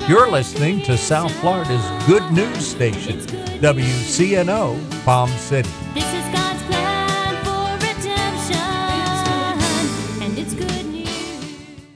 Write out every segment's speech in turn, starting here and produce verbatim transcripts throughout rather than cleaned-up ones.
You're listening to South Florida's good news station, W C N O, Palm City. This is God's plan for redemption, and it's good news.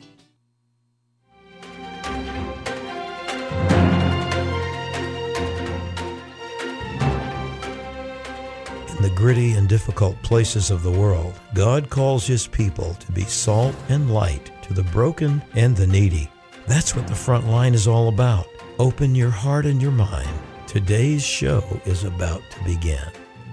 In the gritty and difficult places of the world, God calls His people to be salt and light to the broken and the needy. That's what the front line is all about. Open your heart and your mind. Today's show is about to begin.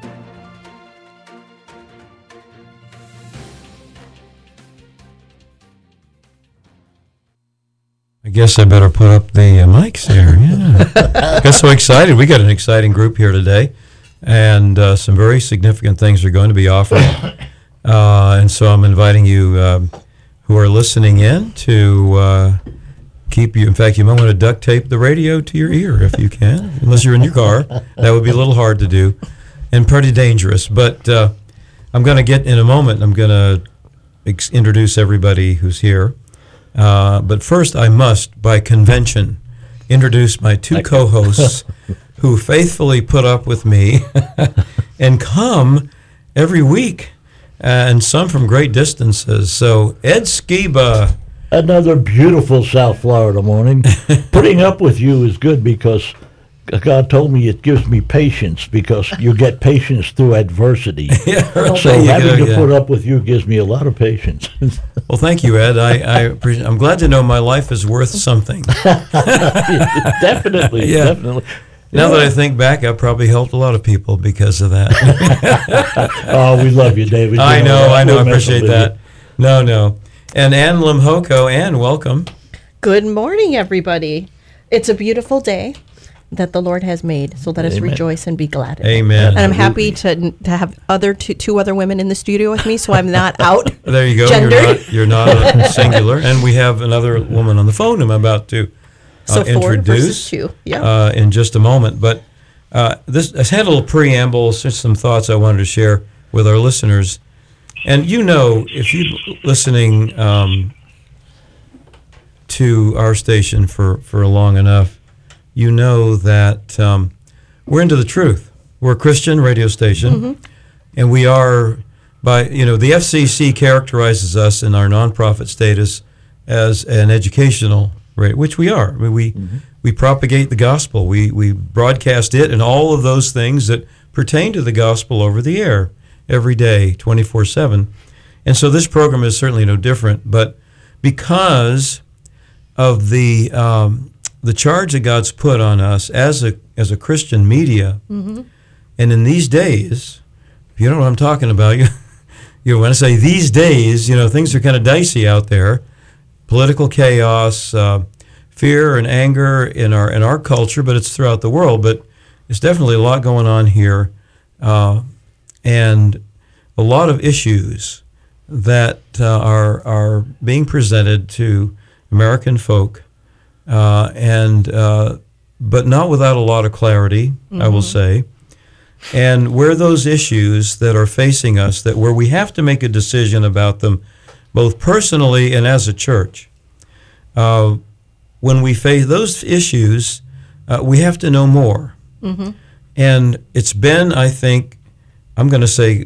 I guess I better put up the uh, mics there. Yeah. Got so excited. We got an exciting group here today, and uh, some very significant things are going to be offered. Uh, and so I'm inviting you uh, who are listening in to uh, keep you. In fact, you might want to duct tape the radio to your ear if you can, unless you're in your car. That would be a little hard to do and pretty dangerous. But uh, I'm going to get in a moment. I'm going to ex- introduce everybody who's here. Uh, but first, I must, by convention, introduce my two co-hosts who faithfully put up with me and come every week, uh, and some from great distances. So, Ed Skiba. Another beautiful South Florida morning. Putting up with you is good because God told me it gives me patience because you get patience through adversity. Yeah, right. So There you having go, to yeah. put up with you gives me a lot of patience. Well, thank you, Ed. I, I appreciate, I'm glad to know my life is worth something. Definitely, Yeah. definitely. Now that I think back, I've probably helped a lot of people because of that. Oh, we love you, David. You I know, that. I know, I We're messing appreciate with that. No, no. And Ann Limhoko, Ann, welcome. Good morning, everybody. It's a beautiful day that the Lord has made, so let us Amen. rejoice and be glad in it. Amen. And I'm happy to to have other two, two other women in the studio with me, so I'm not out. There you go. Gendered. You're not, you're not singular. And we have another woman on the phone I'm about to uh, So four introduce versus two. Yeah. uh, in just a moment. But uh, this I had a little preamble, just some thoughts I wanted to share with our listeners. And you know, if you're listening um, to our station for, for long enough, you know that um, we're into the truth. We're a Christian radio station, Mm-hmm. and we are, by, you know, the F C C characterizes us in our nonprofit status as an educational radio, which we are. I mean, we Mm-hmm. we propagate the gospel. We we broadcast it and all of those things that pertain to the gospel over the air every day, twenty-four seven. And so this program is certainly no different. But because of the um, the charge that God's put on us as a as a Christian media, Mm-hmm. and in these days, if you don't know what I'm talking about, you you know, when I say these days, you know, things are kind of dicey out there. Political chaos, uh, fear and anger in our in our culture, but it's throughout the world. But it's definitely a lot going on here, uh, and a lot of issues that uh, are are being presented to American folk, uh, and uh, but not without a lot of clarity, mm-hmm. I will say. And where those issues that are facing us, that where we have to make a decision about them, both personally and as a church, uh, when we face those issues, uh, we have to know more. Mm-hmm. And it's been, I think, I'm going to say,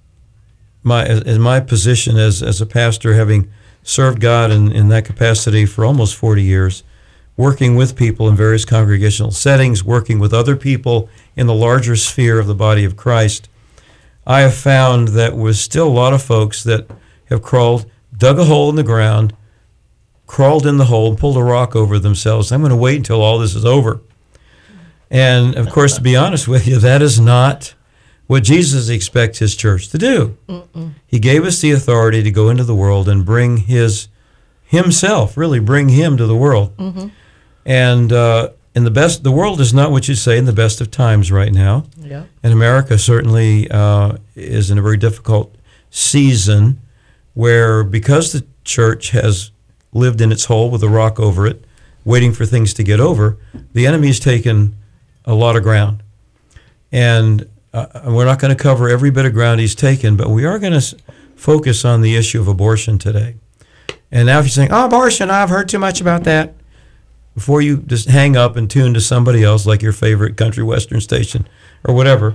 my in my position as as a pastor, having served God in, in that capacity for almost forty years, working with people in various congregational settings, working with other people in the larger sphere of the body of Christ, I have found that there's still a lot of folks that have crawled, dug a hole in the ground, crawled in the hole, and pulled a rock over themselves. I'm going to wait until all this is over. And, of course, to be honest with you, that is not what Jesus expects his church to do. Mm-mm. He gave us the authority to go into the world and bring his himself, really bring him to the world. Mm-hmm. And uh, in the best, the world is not what you say in the best of times right now. Yeah. And America certainly uh, is in a very difficult season where, because the church has lived in its hole with a rock over it, waiting for things to get over, the enemy's taken a lot of ground. And uh, we're not going to cover every bit of ground he's taken, but we are going to s- focus on the issue of abortion today. And now if you're saying, oh, abortion, I've heard too much about that. before you just hang up and tune to somebody else like your favorite country western station or whatever,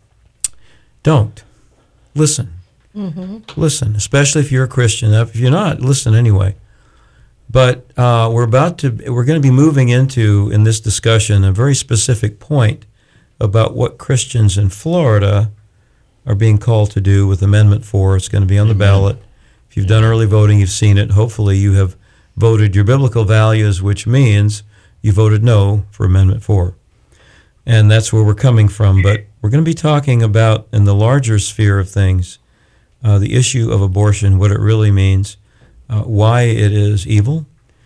don't. Listen. Mm-hmm. Listen, especially if you're a Christian. If you're not, listen anyway. But uh, we're about to, we're going to be moving into, in this discussion, a very specific point about what Christians in Florida are being called to do with Amendment four. It's going to be on the ballot. If you've done early voting, you've seen it. Hopefully you have voted your biblical values, which means you voted no for Amendment four. And that's where we're coming from. But we're going to be talking about, in the larger sphere of things, uh, the issue of abortion, what it really means, uh, why it is evil,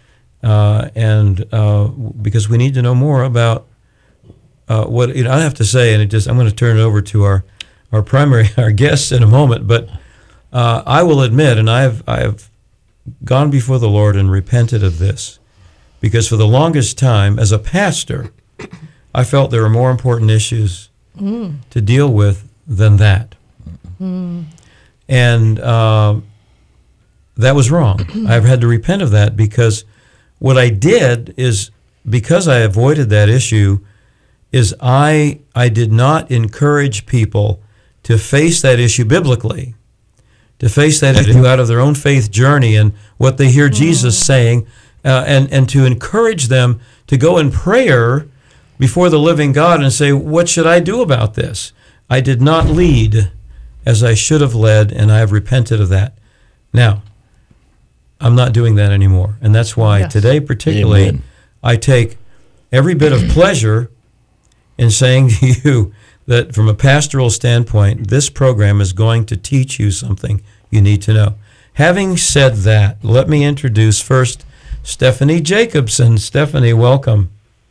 uh, and uh, because we need to know more about uh, what, you know, I have to say, and it just, I'm going to turn it over to our, our primary, our guests in a moment, but uh, I will admit, and I've, I've gone before the Lord and repented of this, because for the longest time, as a pastor, I felt there were more important issues mm. to deal with than that. Mm. And uh, that was wrong. I've had to repent of that, because what I did is, because I avoided that issue, is I I did not encourage people to face that issue biblically, to face that issue out of their own faith journey and what they hear mm. Jesus saying, uh, and, and to encourage them to go in prayer before the living God and say, what should I do about this? I did not lead as I should have led, and I have repented of that. Now, I'm not doing that anymore, and that's why yes. today particularly Amen. I take every bit of pleasure in saying to you that from a pastoral standpoint, this program is going to teach you something you need to know. Having said that, let me introduce first Stephanie Jacobson. Stephanie, welcome.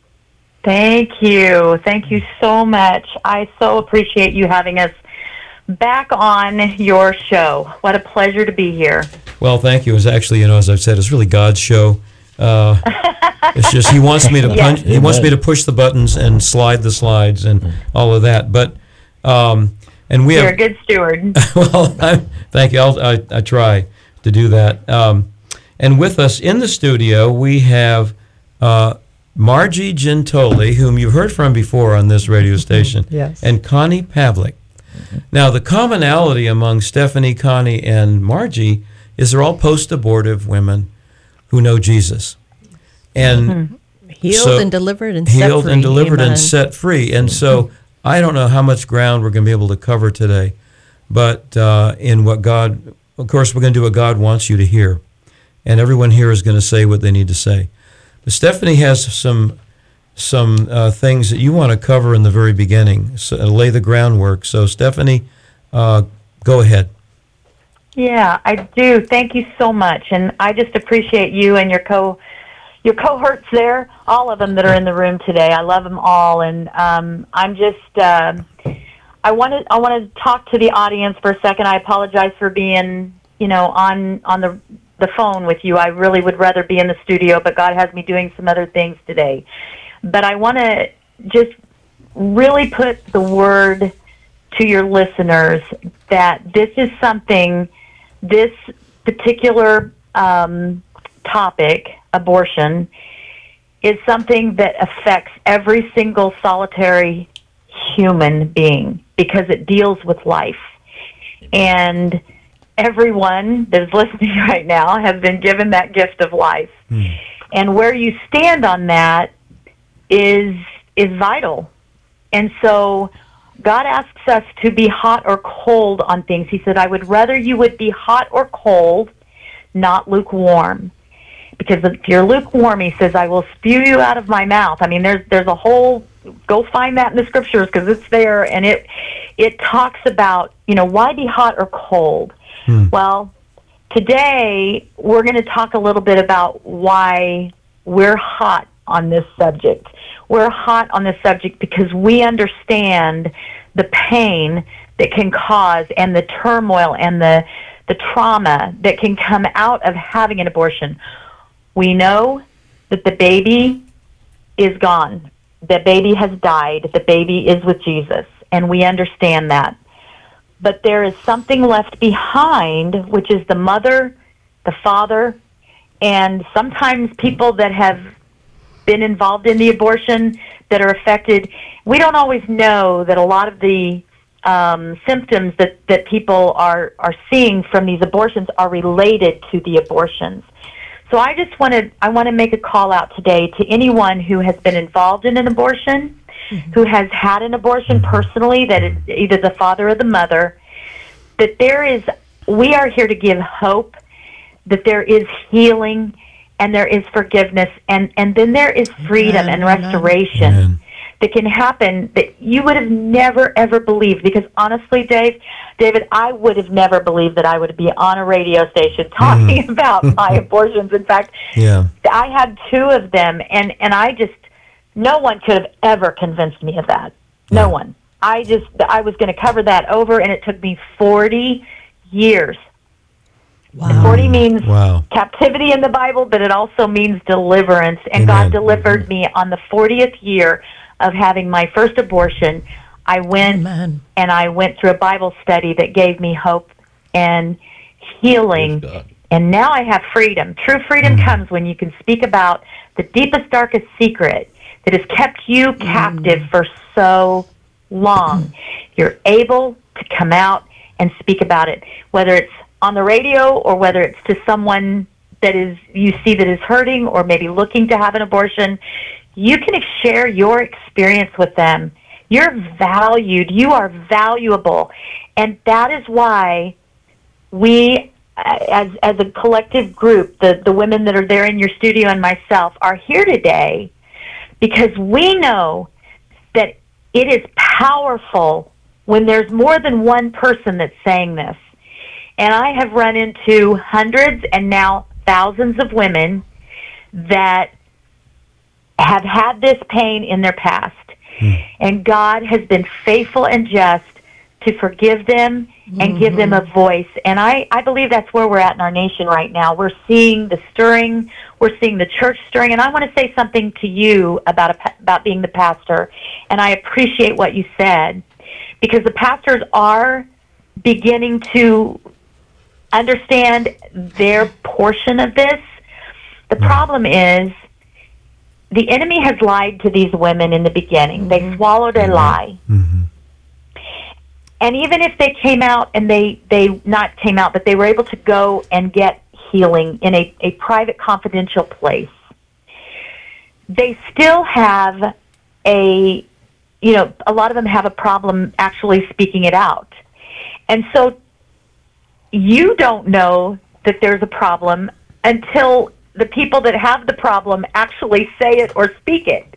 Thank you. Thank you so much. I so appreciate you having us back on your show. What a pleasure to be here. Well, thank you. It's actually, you know, as I've said, it's really God's show. Uh, it's just he wants me to yes. punch. He wants me to push the buttons and slide the slides and all of that. But um, and we You're have, a good steward. Well, I, thank you. I'll, I I try to do that. Um, and with us in the studio, we have uh, Margie Gentoli, whom you've heard from before on this radio station, yes. and Connie Pavlik. Now, the commonality among Stephanie, Connie, and Margie is they're all post-abortive women who know Jesus. And mm-hmm. healed so, and delivered and set free. Healed and delivered Amen. and set free. And so I don't know how much ground we're going to be able to cover today, but uh, in what God, of course, we're going to do what God wants you to hear. And everyone here is going to say what they need to say. But Stephanie has some some uh, things that you want to cover in the very beginning, so, uh, lay the groundwork. So, Stephanie, uh, go ahead. Yeah, I do. Thank you so much, and I just appreciate you and your co your cohorts there, all of them that are in the room today. I love them all, and um, I'm just uh, I wanted I want to talk to the audience for a second. I apologize for being you know on on the the phone with you. I really would rather be in the studio, but God has me doing some other things today. But I want to just really put the word to your listeners that this is something, this particular um, topic, abortion, is something that affects every single solitary human being because it deals with life. And everyone that is listening right now has been given that gift of life. Hmm. And where you stand on that is is vital. And so God asks us to be hot or cold on things. He said, I would rather you would be hot or cold, not lukewarm. Because if you're lukewarm, he says, I will spew you out of my mouth. I mean, there's there's a whole, go find that in the scriptures because it's there, and it it talks about, you know, why be hot or cold? Hmm. Well, today we're going to talk a little bit about why we're hot on this subject. We're hot on this subject because we understand the pain that can cause and the turmoil and the the trauma that can come out of having an abortion. We know that the baby is gone. The baby has died. The baby is with Jesus, and we understand that. But there is something left behind, which is the mother, the father, and sometimes people that have been involved in the abortion that are affected. We don't always know that a lot of the um, symptoms that, that people are, are seeing from these abortions are related to the abortions. So I just wanted, I want to make a call out today to anyone who has been involved in an abortion, mm-hmm. who has had an abortion personally, that is either the father or the mother, that there is, we are here to give hope, that there is healing, and there is forgiveness, and, and then there is freedom Amen. and restoration Amen. that can happen that you would have never, ever believed. Because honestly, Dave, David, I would have never believed that I would be on a radio station talking mm. about my abortions. In fact, yeah. I had two of them, and, and I just, no one could have ever convinced me of that. No yeah. one. I just, I was going to cover that over, and it took me forty years. Wow. And forty means wow. captivity in the Bible, but it also means deliverance. And Amen. God delivered mm-hmm. me on the fortieth year of having my first abortion. I went Amen. and I went through a Bible study that gave me hope and healing. And now I have freedom. True freedom mm. comes when you can speak about the deepest, darkest secret that has kept you mm. captive for so long. You're able to come out and speak about it, whether it's on the radio or whether it's to someone that is you see that is hurting or maybe looking to have an abortion. You can share your experience with them. You're valued. You are valuable. And that is why we, as as a collective group, the, the women that are there in your studio and myself, are here today because we know that it is powerful when there's more than one person that's saying this. And I have run into hundreds and now thousands of women that have had this pain in their past. Mm. And God has been faithful and just to forgive them and mm-hmm. give them a voice. And I, I believe that's where we're at in our nation right now. We're seeing the stirring. We're seeing the church stirring. And I want to say something to you about a, about being the pastor. And I appreciate what you said, because the pastors are beginning to understand their portion of this. The problem is the enemy has lied to these women in the beginning. They swallowed a lie. Mm-hmm. And even if they came out and they, they not came out, but they were able to go and get healing in a, a private, confidential place, they still have a, you know, a lot of them have a problem actually speaking it out. And so you don't know that there's a problem until the people that have the problem actually say it or speak it.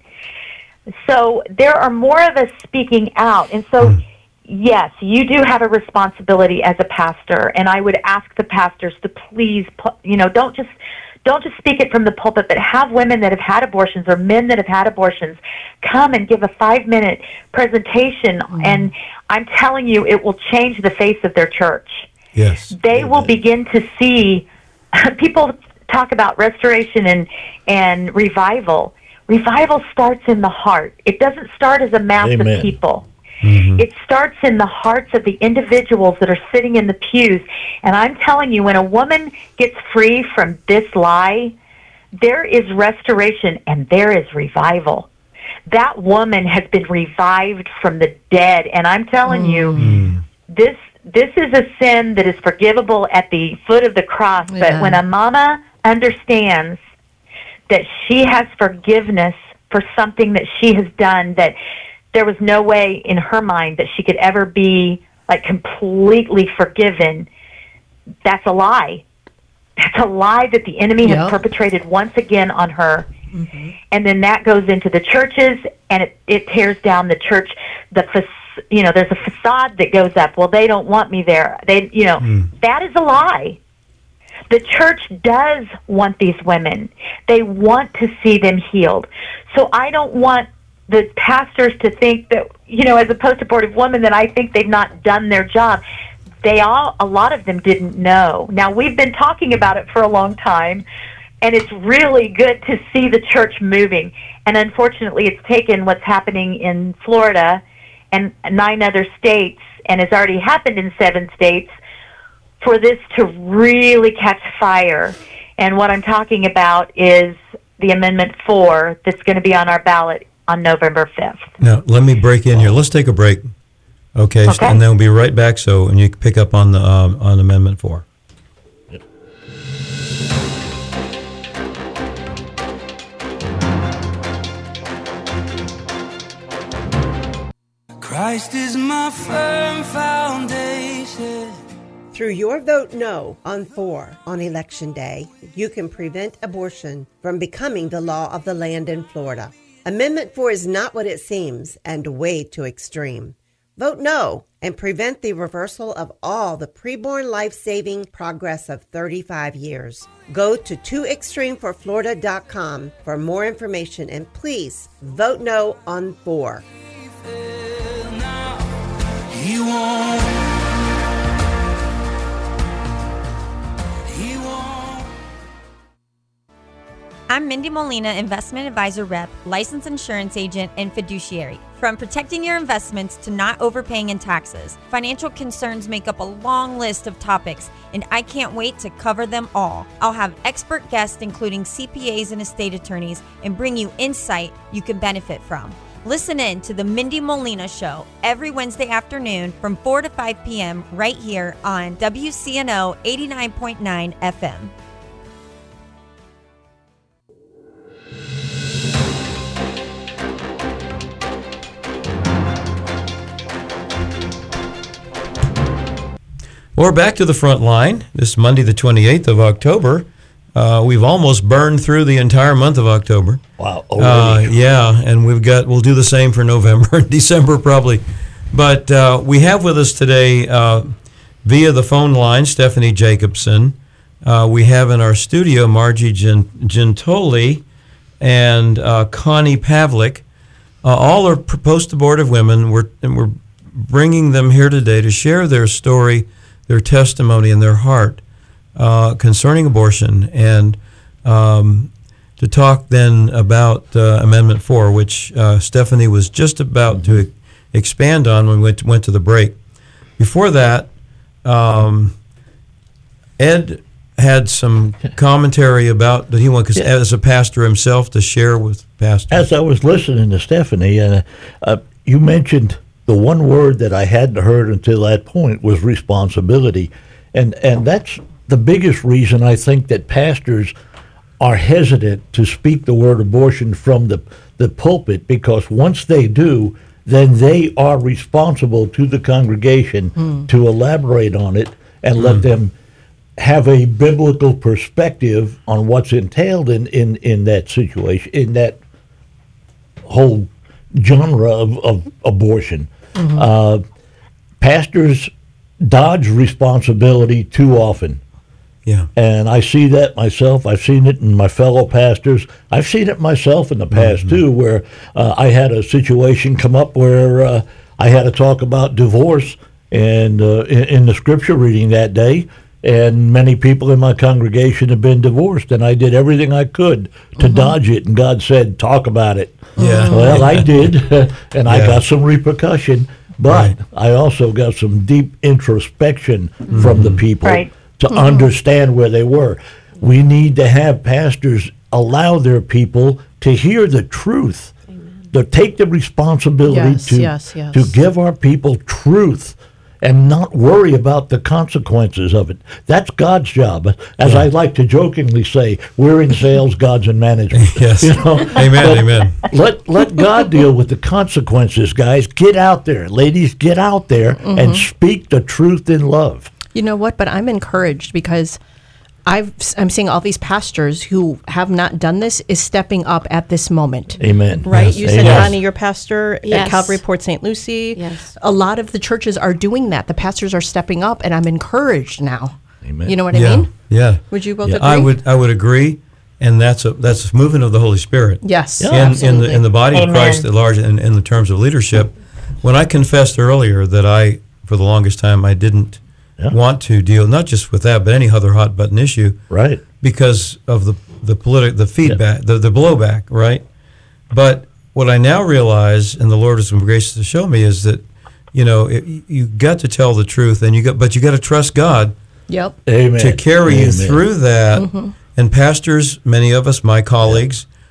So there are more of us speaking out. And so, yes, you do have a responsibility as a pastor, and I would ask the pastors to please, you know, don't just don't just speak it from the pulpit, but have women that have had abortions or men that have had abortions come and give a five-minute presentation, mm-hmm. and I'm telling you, it will change the face of their church. Yes. They will begin to see, people talk about restoration and, and revival. Revival starts in the heart. It doesn't start as a mass Amen. of people. Mm-hmm. It starts in the hearts of the individuals that are sitting in the pews. And I'm telling you, when a woman gets free from this lie, there is restoration and there is revival. That woman has been revived from the dead. And I'm telling mm-hmm. you, this this is a sin that is forgivable at the foot of the cross. Yeah. But when a mama understands that she has forgiveness for something that she has done, that there was no way in her mind that she could ever be like completely forgiven, that's a lie. That's a lie that the enemy Yep. has perpetrated once again on her. Mm-hmm. And then that goes into the churches, and it, it tears down the church. The fac- you know, there's a facade that goes up. Well, they don't want me there. They, you know, Mm. that is a lie. The church does want these women. They want to see them healed. So I don't want the pastors to think that, you know, as a post-abortive woman, that I think they've not done their job. They all, a lot of them didn't know. Now, we've been talking about it for a long time, and it's really good to see the church moving. And unfortunately, it's taken what's happening in Florida and nine other states, and has already happened in seven states, for this to really catch fire. And what I'm talking about is the Amendment four that's going to be on our ballot on November fifth. Now, let me break in here. Let's take a break. Okay, Okay. and then we'll be right back. So, and you can pick up on the um, on Amendment Four. Christ is my firm foundation. Through your vote no on four on Election Day, you can prevent abortion from becoming the law of the land in Florida. Amendment four is not what it seems and way too extreme. Vote no and prevent the reversal of all the preborn life-saving progress of thirty-five years. Go to too extreme for florida dot com for more information, and please vote no on four. He won't. He won't. I'm Mindy Molina, Investment Advisor Rep, Licensed Insurance Agent, and Fiduciary. From protecting your investments to not overpaying in taxes, financial concerns make up a long list of topics, and I can't wait to cover them all. I'll have expert guests, including C P As and estate attorneys, and bring you insight you can benefit from. Listen in to the Mindy Molina Show every Wednesday afternoon from four to five p.m. right here on W C N O eighty-nine point nine F M. We're back to the front line. This Monday, the twenty-eighth of October. Uh, we've almost burned through the entire month of October. Wow. Uh, Already. yeah, and we've got we'll do the same for November and December probably. But uh, we have with us today uh, via the phone line Stephanie Jacobson. Uh, we have in our studio Margie Gen- Gentoli and uh, Connie Pavlik. Uh, all are post-abortive women. We're and we're bringing them here today to share their story, their testimony, and their heart uh, concerning abortion, and um, to talk then about uh, Amendment four, which uh, Stephanie was just about to expand on when we went to, went to the break. Before that, um, Ed had some commentary about that he wanted, because Yeah. as a pastor himself, to share with pastors. As I was listening to Stephanie, uh, uh, you mentioned the one word that I hadn't heard until that point was responsibility. And and that's the biggest reason I think that pastors are hesitant to speak the word abortion from the, the pulpit, because once they do, then they are responsible to the congregation mm. to elaborate on it and mm. let them have a biblical perspective on what's entailed in, in, in that situation, in that whole genre of, of abortion. Mm-hmm. Uh, pastors dodge responsibility too often. Yeah. And I see that myself. I've seen it in my fellow pastors. I've seen it myself in the past, mm-hmm. too, where uh, I had a situation come up where uh, I had to talk about divorce and uh, in, in the scripture reading that day, and many people in my congregation have been divorced, and I did everything I could to mm-hmm. dodge it, and God said, talk about it. Yeah. Well, I did, and I Yeah. got some repercussion, but Right. I also got some deep introspection Mm-hmm. from the people Right. to Mhm. understand where they were. We need to have pastors allow their people to hear the truth, to take the responsibility Yes, to, yes, yes. to give our people truth and not worry about the consequences of it. That's God's job. As Yeah. I like to jokingly say, we're in sales, God's in management. Yes. You know? Amen, But amen. Let let God deal with the consequences, guys. Get out there. Ladies, get out there and speak the truth in love. You know what? But I'm encouraged because I've, I'm seeing all these pastors who have not done this is stepping up at this moment. Amen. Right? Yes. You said, Amen. Connie, your pastor Yes. at Calvary Port Saint Lucie. Yes. A lot of the churches are doing that. The pastors are stepping up, and I'm encouraged now. Amen. You know what I yeah. mean? Yeah. Would you both Yeah. agree? I would I would agree, and that's a that's a movement of the Holy Spirit. Yes. Yeah. in, in the absolutely. in the body Amen. of Christ at large, in, in the terms of leadership. When I confessed earlier that I, for the longest time, I didn't Yeah. want to deal not just with that, but any other hot button issue, Right. because of the the politi- the feedback, the the blowback, right? But what I now realize, and the Lord has been gracious to show me, is that you know it, you got to tell the truth, and you got, but you got to trust God Yep. Amen. to carry you Amen. through that. And pastors, many of us, my colleagues,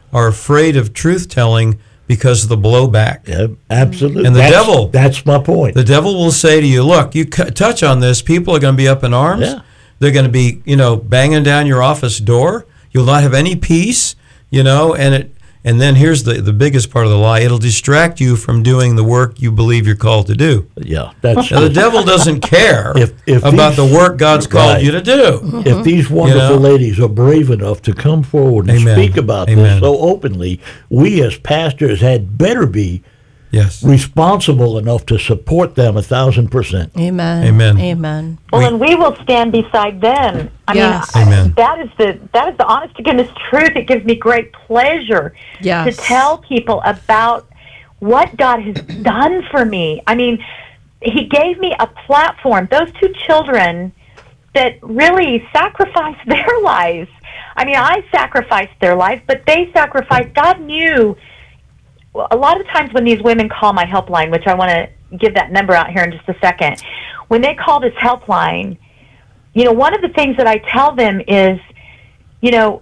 are afraid of truth telling because of the blowback. Yeah, absolutely. And the that's, devil. That's my point. The devil will say to you, look, you c- touch on this, people are going to be up in arms. Yeah. They're going to be, you know, banging down your office door. You'll not have any peace, you know, and it. And then here's the, the biggest part of the lie. It'll distract you from doing the work you believe you're called to do. Yeah, that's now, the devil doesn't care if, if about these, the work God's called right. you to do. If these wonderful You know? ladies are brave enough to come forward and Amen. speak about Amen. this so openly, we as pastors had better be yes. responsible enough to support them a thousand percent. Amen. Amen. Amen. Well, We- and we will stand beside them. I Yes. mean, Amen. that is the that is the honest to goodness truth. It gives me great pleasure Yes. to tell people about what God has done for me. I mean, He gave me a platform. Those two children that really sacrificed their lives. I mean, I sacrificed their life, but they sacrificed. God knew. Well, a lot of times when these women call my helpline, which I want to give that number out here in just a second, when they call this helpline, you know, one of the things that I tell them is, you know,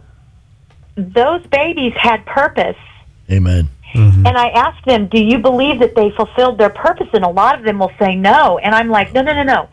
those babies had purpose. Amen. And I ask them, do you believe that they fulfilled their purpose? And a lot of them will say no. And I'm like, no, no, no, no.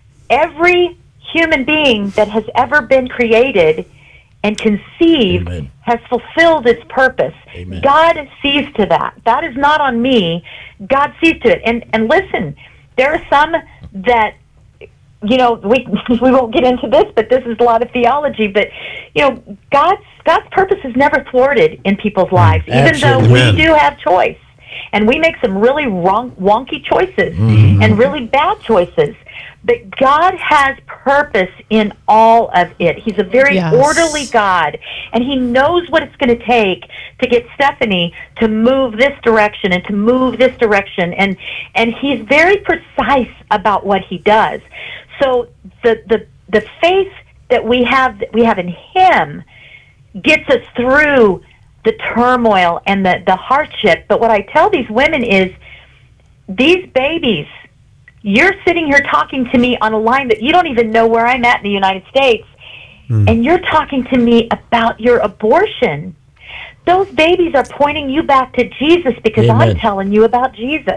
Every human being that has ever been created and conceived Amen. has fulfilled its purpose. Amen. God sees to that. That is not on me. God sees to it. And and listen, there are some that, you know, we we won't get into this, but this is a lot of theology. But you know, God's God's purpose is never thwarted in people's lives, even Absolutely. though we Amen. do have choice, and we make some really wrong, wonky choices Mm-hmm. and really bad choices. But God has purpose in all of it. He's a very Yes. orderly God, and He knows what it's going to take to get Stephanie to move this direction and to move this direction, and and He's very precise about what He does. So the the the faith that we have that we have in Him gets us through the turmoil and the the hardship. But what I tell these women is, these babies, you're sitting here talking to me on a line that you don't even know where I'm at in the United States, and you're talking to me about your abortion. Those babies are pointing you back to Jesus because Amen. I'm telling you about Jesus.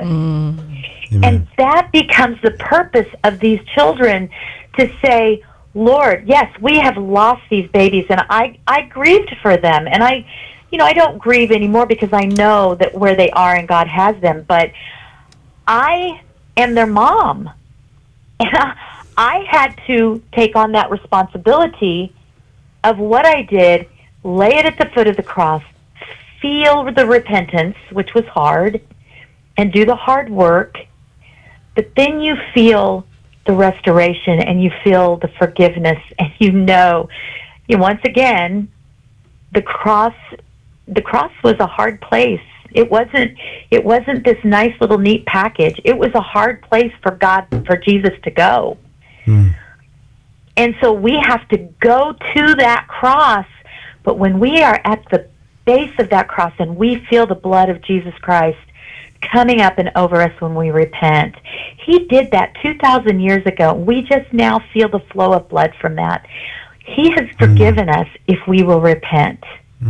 And that becomes the purpose of these children, to say, Lord, yes, we have lost these babies, and I, I grieved for them. And I, you know, I don't grieve anymore because I know that where they are and God has them. But I am their mom. And I, I had to take on that responsibility of what I did, lay it at the foot of the cross, feel the repentance, which was hard, and do the hard work. But then you feel the restoration, and you feel the forgiveness, and you know, you know, once again, the cross, the cross was a hard place. It wasn't, it wasn't this nice little neat package. It was a hard place for God, for Jesus to go. Hmm. And so we have to go to that cross. But when we are at the base of that cross and we feel the blood of Jesus Christ coming up and over us when we repent, He did that two thousand years ago. We just now feel the flow of blood from that. He has forgiven us if we will repent.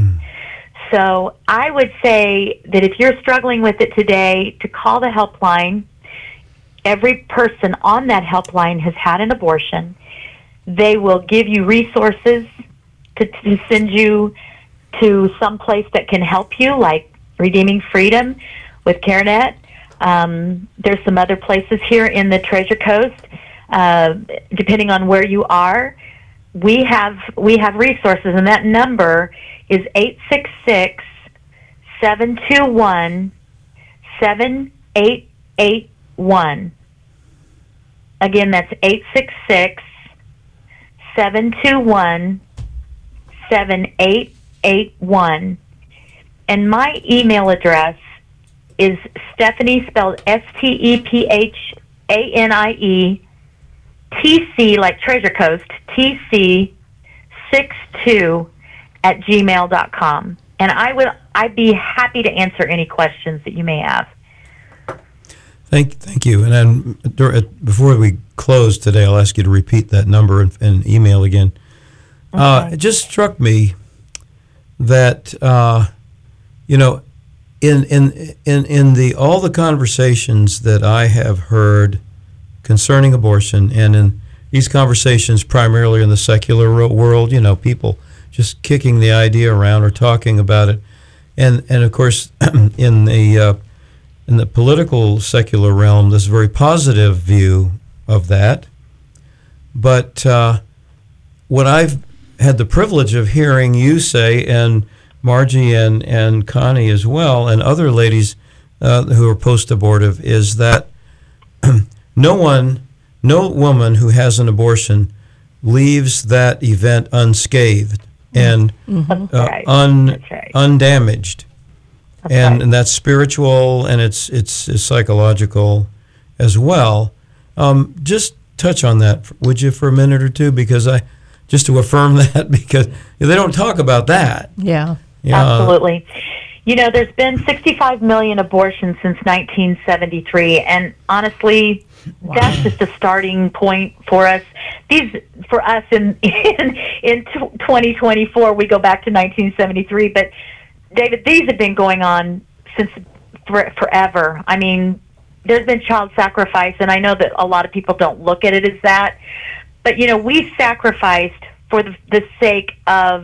So I would say that if you're struggling with it today, to call the helpline. Every person on that helpline has had an abortion. They will give you resources to, to send you to some place that can help you, like Redeeming Freedom with CareNet. Um, there's some other places here in the Treasure Coast, uh, depending on where you are. We have we have resources, and that number is eight six six, seven two one, seven eight eight one. Again, that's eight six six, seven two one, seven eight eight one. And my email address is Stephanie, spelled S T E P H A N I E, T C, like Treasure Coast, T C six two at gmail dot com. And I would, I'd be happy to answer any questions that you may have. Thank, thank you. And then dur- before we close today, I'll ask you to repeat that number and, and email again. Uh, it just struck me that uh, you know, in in in in the all the conversations that I have heard concerning abortion, and in these conversations primarily in the secular ro- world, you know, people just kicking the idea around or talking about it, and and of course in the uh, in the political secular realm, there's a very positive view of that. But uh, what I've had the privilege of hearing you say, and Margie and, and Connie as well, and other ladies uh, who are post-abortive, is that no one, no woman who has an abortion leaves that event unscathed and Mm-hmm. uh, right. un, That's right. undamaged. That's and, right. and that's spiritual, and it's, it's it's psychological as well. Um, just touch on that, would you, for a minute or two? Because I, just to affirm that, because they don't talk about that. Yeah. Yeah. Absolutely. You know, there's been sixty-five million abortions since nineteen seventy-three, and honestly, that's just a starting point for us. These, for us in in, in twenty twenty-four, we go back to nineteen seventy-three, but David, these have been going on since for, forever. I mean, there's been child sacrifice, and I know that a lot of people don't look at it as that, but you know, we sacrificed for the, the sake of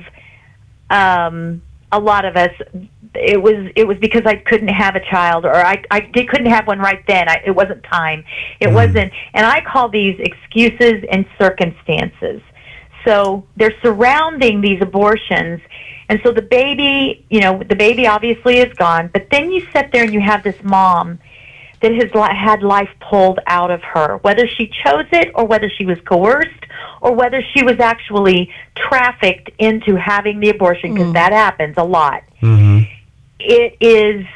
um, a lot of us. It was it was because I couldn't have a child, or I I did, couldn't have one right then. I, it wasn't time. It Mm. wasn't, and I call these excuses and circumstances. So they're surrounding these abortions. And so the baby, you know, the baby obviously is gone, but then you sit there and you have this mom that has li- had life pulled out of her, whether she chose it or whether she was coerced or whether she was actually trafficked into having the abortion, because that happens a lot. Mm-hmm. It is,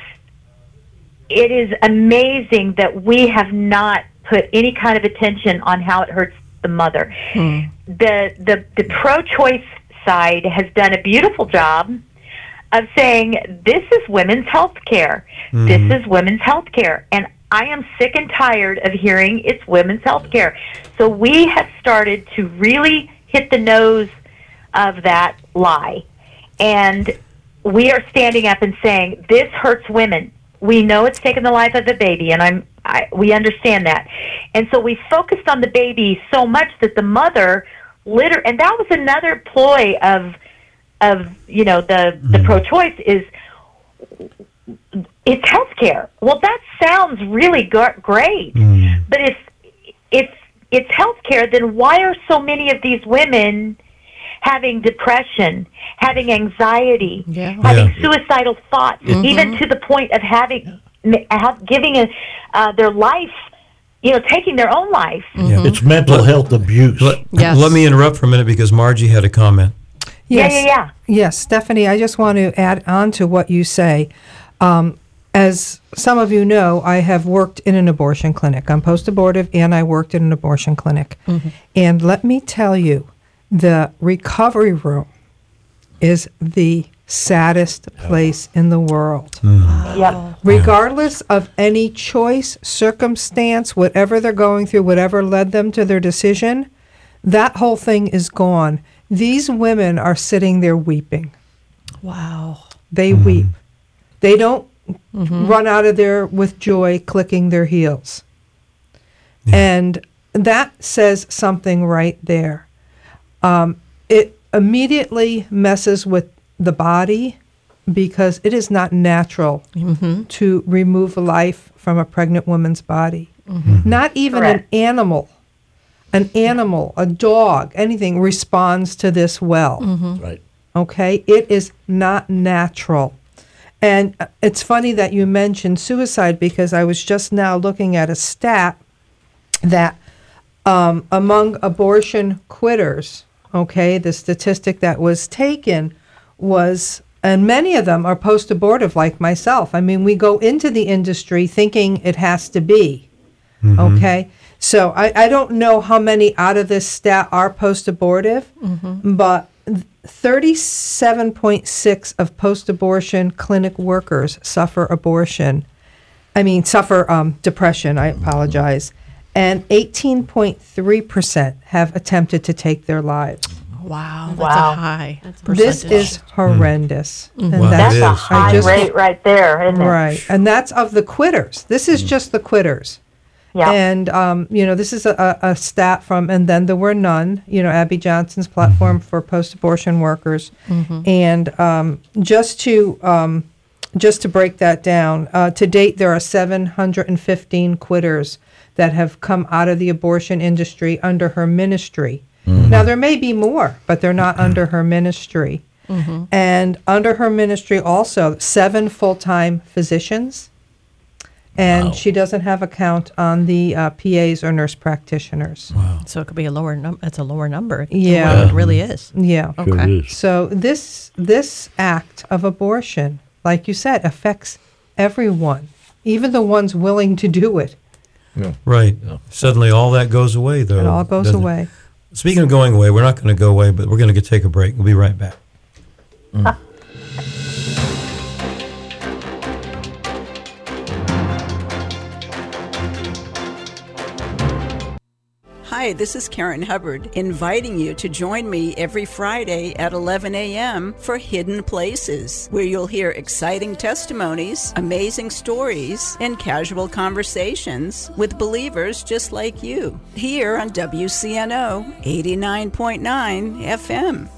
it is amazing that we have not put any kind of attention on how it hurts the mother. The, the, the pro-choice side has done a beautiful job of saying, this is women's health care. Mhm. This is women's health care. And I am sick and tired of hearing it's women's health care. So we have started to really hit the nose of that lie. And we are standing up and saying, this hurts women. We know it's taken the life of the baby, and I'm, I, we understand that. And so we focused on the baby so much that the mother liter and that was another ploy of, of you know, the, the pro-choice is, it's health care. Well, that sounds really g- great. Mm. But if, if it's health care, then why are so many of these women having depression, having anxiety, Yeah. having Yeah. suicidal thoughts, even to the point of having have, giving a, uh, their life, you know, taking their own life? Yeah. It's mental Let- health abuse. Let, Yes. let me interrupt for a minute because Margie had a comment. Yes. Yeah, yeah, yeah. Yes, Stephanie, I just want to add on to what you say. Um, as some of you know, I have worked in an abortion clinic. I'm post-abortive, and I worked in an abortion clinic. And let me tell you, the recovery room is the saddest place in the world. Yep. Regardless of any choice, circumstance, whatever they're going through, whatever led them to their decision, that whole thing is gone. These women are sitting there weeping. Wow. They weep. They don't run out of there with joy, clicking their heels. And that says something right there. Um, it immediately messes with the body because it is not natural to remove life from a pregnant woman's body. Not even Correct. an animal. An animal, a dog, anything responds to this well. Right. Okay? It is not natural. And uh, it's funny that you mentioned suicide because I was just now looking at a stat that um, among abortion quitters, okay, the statistic that was taken was, and many of them are post-abortive like myself. I mean, we go into the industry thinking it has to be, okay? So I, I don't know how many out of this stat are post-abortive, but thirty-seven point six of post-abortion clinic workers suffer abortion. I mean, suffer um, depression, I apologize. And eighteen point three percent have attempted to take their lives. Wow, that's Wow. a high This percentage. is horrendous. Mhm. And Wow, That's it a is. high I just- rate right there, isn't it? Right. And that's of the quitters. This is just the quitters. Yeah. And, um, you know, this is a, a a stat from, and then there were none, you know, Abby Johnson's platform for post-abortion workers. And um, just to um, just to break that down, uh, to date there are seven hundred fifteen quitters that have come out of the abortion industry under her ministry. Now, there may be more, but they're not under her ministry. And under her ministry also, seven full-time physicians. And she doesn't have a count on the uh, P As or nurse practitioners. So it could be a lower number. That's a lower number. than Yeah. what it really is. Yeah. Sure Okay. is. So this this act of abortion, like you said, affects everyone, even the ones willing to do it. Right. Suddenly all that goes away, though. It all goes doesn't it? away. Speaking of going away, we're not going to go away, but we're going to take a break. We'll be right back. Hi, this is Karen Hubbard, inviting you to join me every Friday at eleven a.m. for Hidden Places, where you'll hear exciting testimonies, amazing stories, and casual conversations with believers just like you, here on W C N O eighty-nine point nine F M.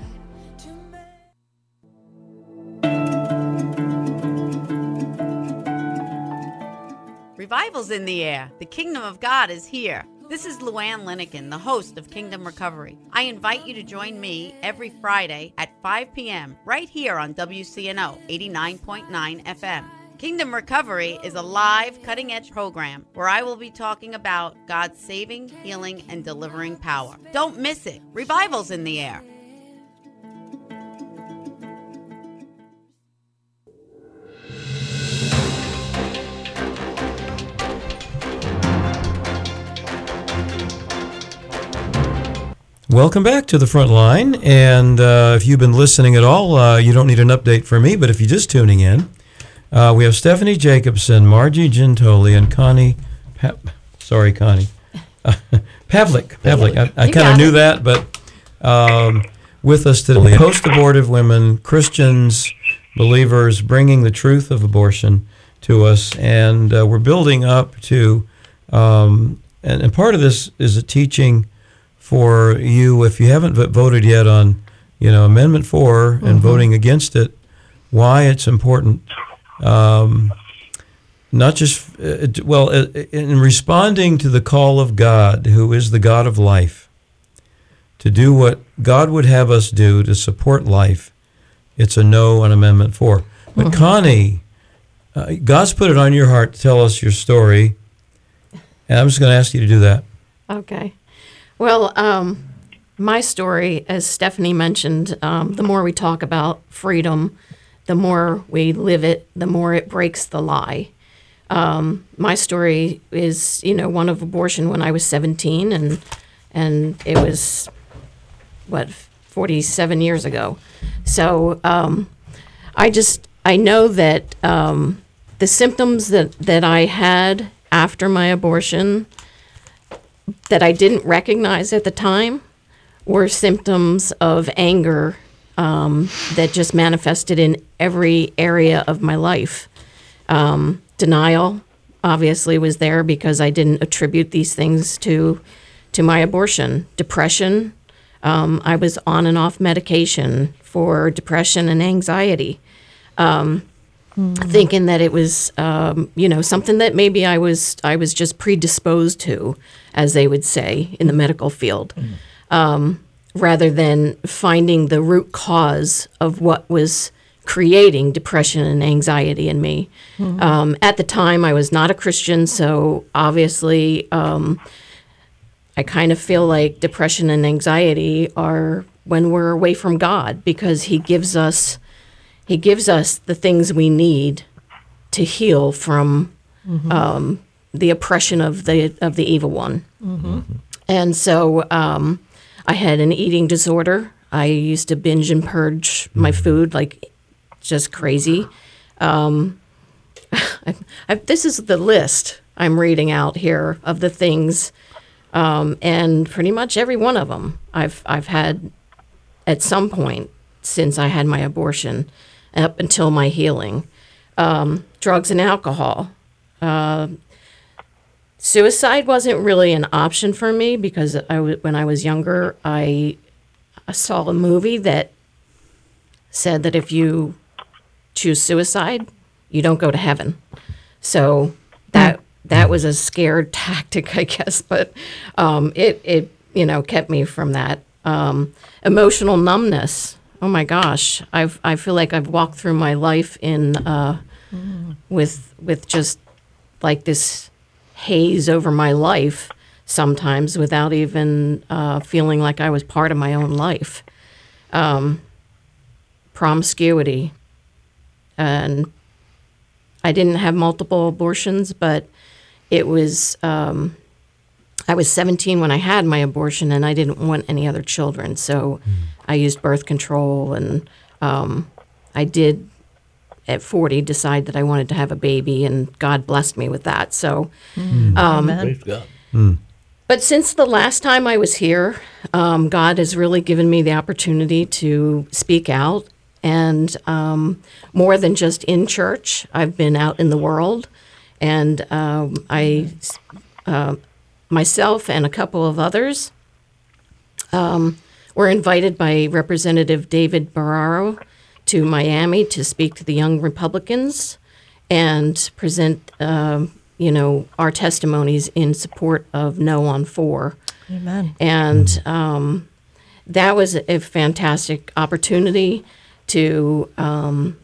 Revival's in the air. The kingdom of God is here. This is Luann Linikin, the host of Kingdom Recovery. I invite you to join me every Friday at five p.m. right here on W C N O eighty-nine point nine F M. Kingdom Recovery is a live, cutting-edge program where I will be talking about God's saving, healing, and delivering power. Don't miss it. Revival's in the air. Welcome back to the front line. And uh, if you've been listening at all, uh, you don't need an update from me. But if you're just tuning in, uh, we have Stephanie Jacobson, Margie Gintoli, and Connie. Pa- sorry, Connie. Uh, Pavlik. Pavlik. I, I You kind of got knew it. that, but um, with us today, post-abortive women, Christians, believers, bringing the truth of abortion to us, and uh, we're building up to. Um, and, and part of this is a teaching for you, if you haven't v- voted yet on, you know, Amendment four and Mm-hmm. voting against it, why it's important. Um, not just, uh, d- well, uh, in responding to the call of God, who is the God of life, to do what God would have us do to support life, it's a no on Amendment four. But Mm-hmm. Connie, uh, God's put it on your heart to tell us your story, and I'm just going to ask you to do that. Okay. Well, um, my story, as Stephanie mentioned, um, the more we talk about freedom, the more we live it, the more it breaks the lie. Um, my story is, you know, one of abortion when I was seventeen, and and it was, what, forty-seven years ago. So um, I just, I know that um, the symptoms that, that I had after my abortion that I didn't recognize at the time were symptoms of anger um, that just manifested in every area of my life. Um, denial obviously was there because I didn't attribute these things to to my abortion. Depression, um, I was on and off medication for depression and anxiety. Um, thinking that it was, um, you know, something that maybe I was I was just predisposed to, as they would say in the medical field, um, rather than finding the root cause of what was creating depression and anxiety in me. Mhm. Um, at the time, I was not a Christian, so obviously, um, I kind of feel like depression and anxiety are when we're away from God, because He gives us. He gives us the things we need to heal from Mhm. um, the oppression of the of the evil one. Mhm. And so um, I had an eating disorder. I used to binge and purge my food like just crazy. Um, I, I, this is the list I'm reading out here of the things, um, and pretty much every one of them I've I've had at some point since I had my abortion up until my healing. Um, drugs and alcohol. Uh, suicide wasn't really an option for me because I w- when I was younger, I, I saw a movie that said that if you choose suicide, you don't go to heaven. So that that was a scared tactic, I guess, but um, it it you know kept me from that. Um, emotional numbness. Oh my gosh, I've I feel like I've walked through my life in uh, mm. with with just like this haze over my life sometimes without even uh, feeling like I was part of my own life. Um, promiscuity, and I didn't have multiple abortions, but it was, um, I was seventeen when I had my abortion, and I didn't want any other children. So mm. I used birth control, and um, I did, at forty, decide that I wanted to have a baby, and God blessed me with that. So, Mm. um, Praise God. Mm. but since the last time I was here, um, God has really given me the opportunity to speak out. And um, more than just in church, I've been out in the world. And um, I, uh, myself and a couple of others um, were invited by Representative David Barraro to Miami to speak to the young Republicans and present, um, you know, our testimonies in support of No on Four. Amen. And um, that was a fantastic opportunity to um,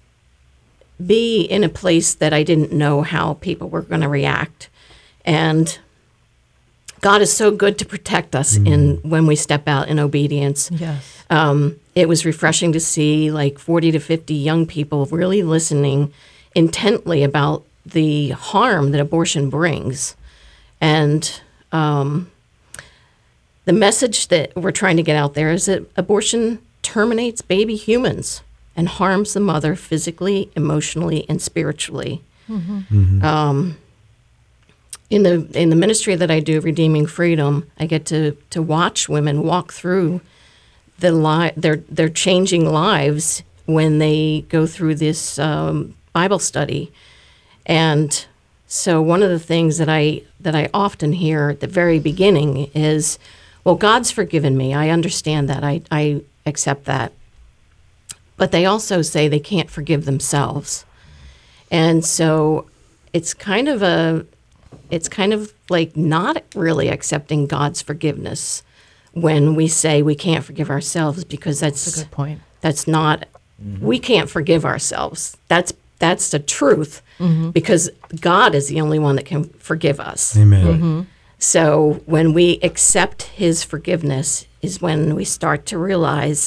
be in a place that I didn't know how people were going to react. And God is so good to protect us mm. in when we step out in obedience. Yes. Um, it was refreshing to see like forty to fifty young people really listening intently about the harm that abortion brings. And um, the message that we're trying to get out there is that abortion terminates baby humans and harms the mother physically, emotionally, and spiritually. Mm-hmm. Mm-hmm. Um, in the in the ministry that I do, Redeeming Freedom, I get to to watch women walk through the li- their their changing lives when they go through this um, Bible study. And so one of the things that I that I often hear at the very beginning is, well, God's forgiven me. I understand that. I, I accept that. But they also say they can't forgive themselves. And so it's kind of a, it's kind of like not really accepting God's forgiveness when we say we can't forgive ourselves, because that's, that's a good point. That's not, mm-hmm. we can't forgive ourselves. That's that's the truth, mm-hmm. because God is the only one that can forgive us. Amen. Mm-hmm. So when we accept his forgiveness is when we start to realize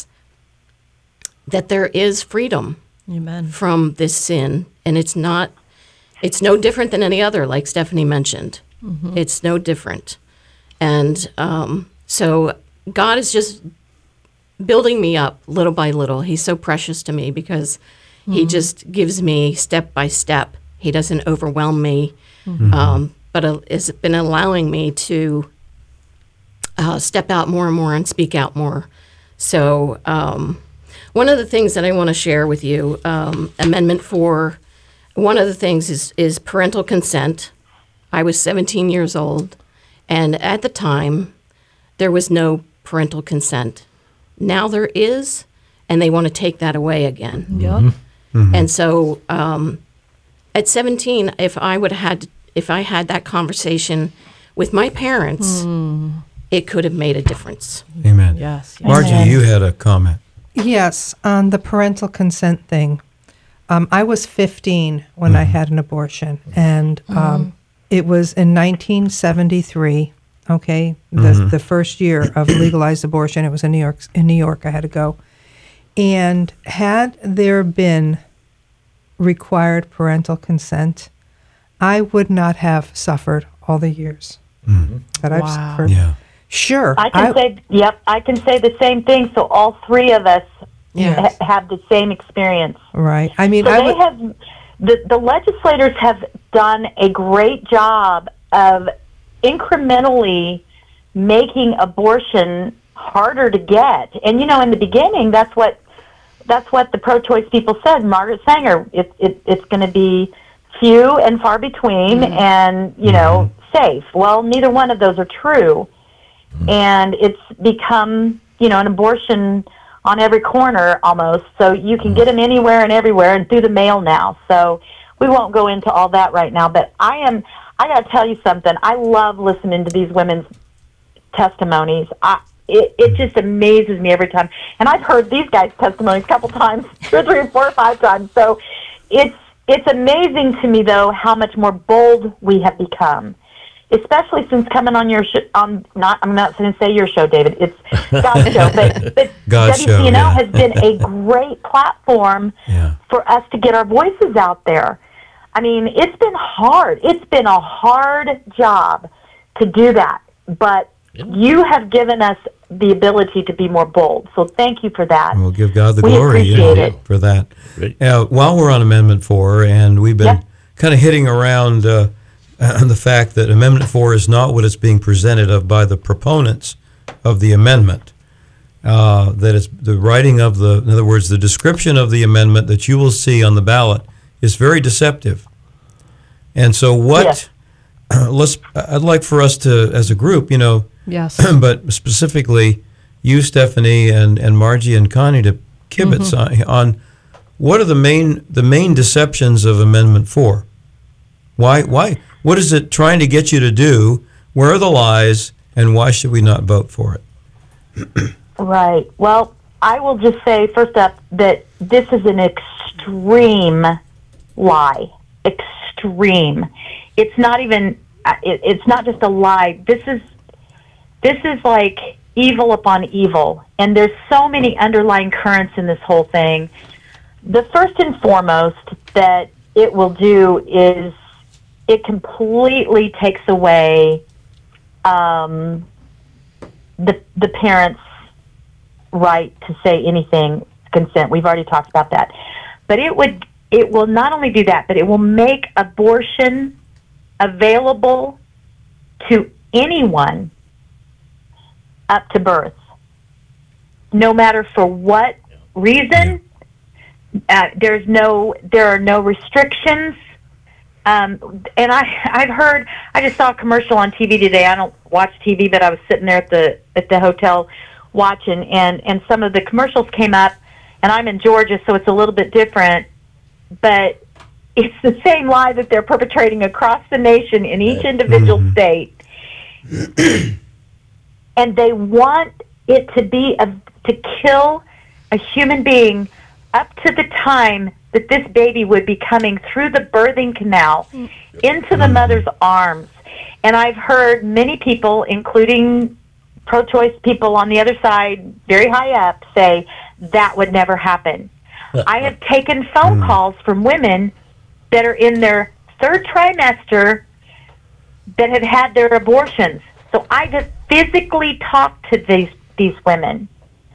that there is freedom Amen. From this sin. And it's not, it's no different than any other, like Stephanie mentioned. Mm-hmm. It's no different. And um, so God is just building me up little by little. He's so precious to me because mm-hmm. he just gives me step by step. He doesn't overwhelm me. Mm-hmm. Um, but uh, it's been allowing me to uh, step out more and more and speak out more. So um, one of the things that I want to share with you, um, Amendment four, one of the things is, is parental consent. I was seventeen years old, and at the time, there was no parental consent. Now there is, and they want to take that away again. Yep. Mm-hmm. Mm-hmm. And so um, at seventeen, if I would have had if I had that conversation with my parents, mm. it could have made a difference. Amen. Yes. yes. Margie, Amen. you had a comment. Yes, on the parental consent thing. Um, I was fifteen when mm. I had an abortion, and um, mm. it was in nineteen seventy-three. Okay, the mm-hmm. the first year of legalized abortion. It was in New York. In New York, I had to go. And had there been required parental consent, I would not have suffered all the years mm-hmm. that I've wow. suffered. Yeah. Sure. I can I, say, yep, I can say the same thing. So all three of us Yes. ha- have the same experience. Right. I mean, so I they would, have the the legislators have done a great job of incrementally making abortion harder to get. And you know, in the beginning, that's what that's what the pro-choice people said. Margaret Sanger, it, it, it's going to be few and far between, mm-hmm. and you know, mm-hmm. safe. Well, neither one of those are true, mm-hmm. and it's become, you know, an abortion on every corner almost. So you can get them anywhere and everywhere, and through the mail now. So we won't go into all that right now. But I am. I got to tell you something. I love listening to these women's testimonies. I, it, it just amazes me every time. And I've heard these guys' testimonies a couple times, two or three or four or five times. So it's it's amazing to me, though, how much more bold we have become, especially since coming on your show. On not, I'm not going to say your show, David. It's God's show, but but God's W C N O show, yeah. has been a great platform yeah. for us to get our voices out there. I mean, it's been hard. It's been a hard job to do that, but you have given us the ability to be more bold. So thank you for that. And we'll give God the we glory you know, appreciate it. for that. Uh, while we're on Amendment four, and we've been yep. kind of hitting around uh, on the fact that Amendment four is not what it's being presented of by the proponents of the amendment. Uh, that it's the writing of the, in other words, the description of the amendment that you will see on the ballot is very deceptive. And so what, yes. uh, let's, I'd like for us to, as a group, you know, yes, but specifically you, Stephanie, and, and Margie and Connie to kibitz Mm-hmm. on, on what are the main the main deceptions of Amendment four? Why why what is it trying to get you to do? Where are the lies, and why should we not vote for it? Right. Well, I will just say first up that this is an extreme lie. Extreme. It's not even. It, it's not just a lie. This is. This is like evil upon evil, and there's so many underlying currents in this whole thing. The first and foremost that it will do is it completely takes away um, the the parents' right to say anything, consent. We've already talked about that, but it would it will not only do that, but it will make abortion available to anyone up to birth, no matter for what reason. Uh, there's no, there are no restrictions. Um, and I, I've heard, I just saw a commercial on T V today. I don't watch T V, but I was sitting there at the at the hotel watching, and and some of the commercials came up. And I'm in Georgia, so it's a little bit different, but it's the same lie that they're perpetrating across the nation in each individual Mm-hmm. state. And they want it to be a, to kill a human being up to the time that this baby would be coming through the birthing canal into the mother's arms. And I've heard many people, including pro-choice people on the other side, very high up, say that would never happen. I have taken phone calls from women that are in their third trimester that have had their abortions. So I just physically talk to these these women.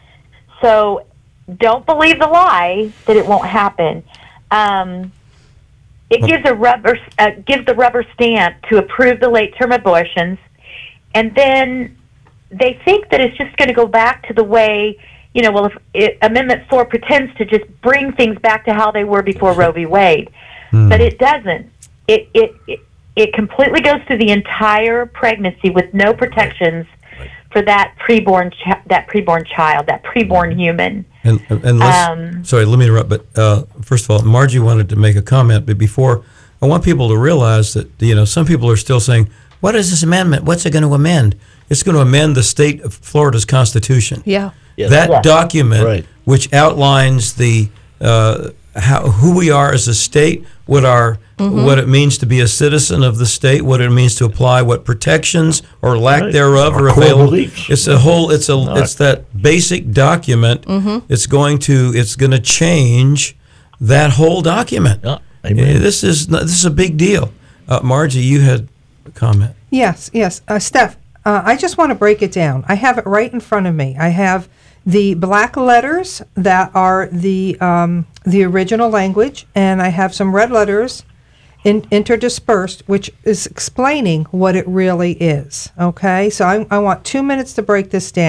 So don't believe the lie that it won't happen. Um, it gives a rubber uh, gives the rubber stamp to approve the late term abortions, and then they think that it's just going to go back to the way, you know. Well, if it, Amendment Four pretends to just bring things back to how they were before Roe v. Wade, Hmm. but it doesn't. It it. it It completely goes through the entire pregnancy with no protections for that preborn chi- that preborn child, that preborn human. And, and let's, Um, sorry, let me interrupt. But uh, first of all, Margie wanted to make a comment. But before, I want people to realize that, you know, some people are still saying, "What is this amendment? What's it going to amend?" It's going to amend the state of Florida's constitution. Yeah. Yes. That Yes. document, Right. which outlines the uh, how who we are as a state, what our Mhm. what it means to be a citizen of the state, what it means to apply, what protections or lack Right. thereof Our are core available. beliefs. It's a whole. It's a. Right. It's that basic document. Mhm. It's going to. It's going to change that whole document. Yeah. Amen. Uh, This is not- this is a big deal. Uh, Margie, you had a comment. Yes, yes. Uh, Steph, uh, I just want to break it down. I have it right in front of me. I have the black letters that are the um, the original language, and I have some red letters in, interdispersed, which is explaining what it really is. Okay, so I, I want two minutes to break this down.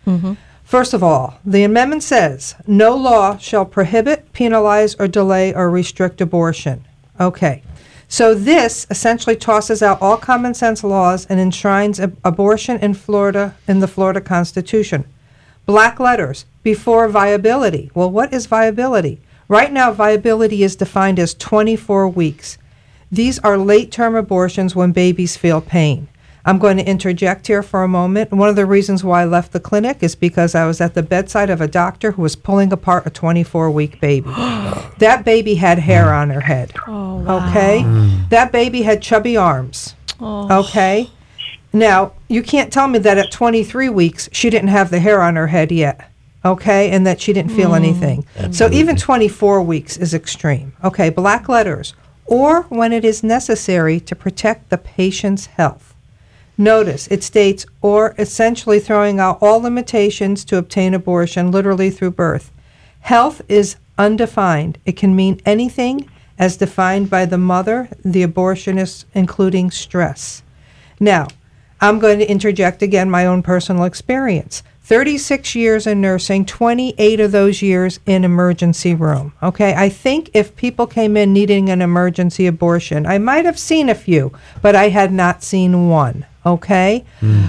First of all, the amendment says no law shall prohibit, penalize, or delay or restrict abortion. Okay. So this essentially tosses out all common sense laws and enshrines ab- abortion in Florida in the Florida Constitution. Black letters before viability. Well, what is viability? Right now, viability is defined as twenty-four weeks. These are late-term abortions when babies feel pain. I'm going to interject here for a moment. One of the reasons why I left the clinic is because I was at the bedside of a doctor who was pulling apart a twenty-four-week baby. That baby had hair on her head. Oh, wow. Okay? That baby had chubby arms. Oh. Okay? Now, you can't tell me that at twenty-three weeks she didn't have the hair on her head yet. Okay? And that she didn't feel Mm. anything. So even twenty-four weeks is extreme. Okay, black letters. Or when it is necessary to protect the patient's health. Notice, it states, or essentially throwing out all limitations to obtain abortion, literally through birth. Health is undefined. It can mean anything as defined by the mother, the abortionist, including stress. Now, I'm going to interject again my own personal experience. thirty-six years in nursing, twenty-eight of those years in emergency room. Okay, I think if people came in needing an emergency abortion, I might have seen a few, but I had not seen one. Okay,